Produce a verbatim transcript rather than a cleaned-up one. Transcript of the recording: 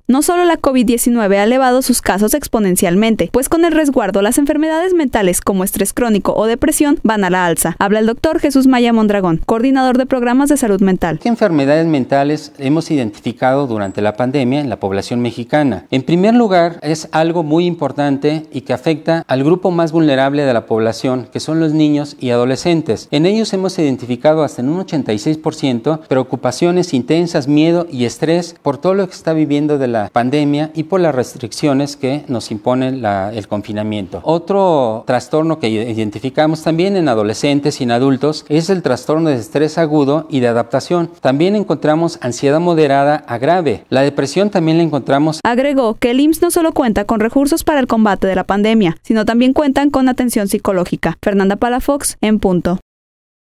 No solo la COVID diecinueve ha elevado sus casos exponencialmente, pues con el resguardo las enfermedades mentales como estrés crónico o depresión van a la alza. Habla el doctor Jesús Maya Mondragón, coordinador de programas de salud mental. ¿Qué enfermedades mentales hemos identificado durante la pandemia en la población mexicana? En primer lugar, es algo muy importante y que afecta al grupo más vulnerable de la población, que son los niños y adolescentes. En ellos hemos identificado hasta en un ochenta y seis por ciento preocupaciones intensas, miedo y estrés por todo lo que está viviendo de la pandemia y por las restricciones que nos impone la, el confinamiento. Otro trastorno que identificamos también en adolescentes y en adultos es el trastorno de estrés agudo y de adaptación. También encontramos ansiedad moderada a grave. La depresión también la encontramos. Agregó que el I M S S no solo cuenta con recursos para el combate de la pandemia, sino también cuentan con atención psicológica. Fernanda Palafox, en punto.